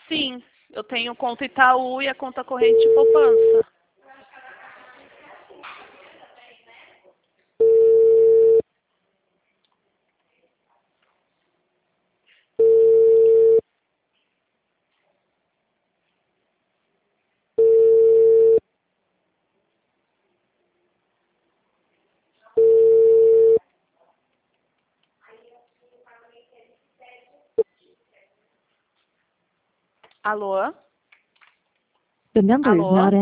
Sim, eu tenho conta Itaú e a conta corrente de poupança. Alô? The number is Alô? not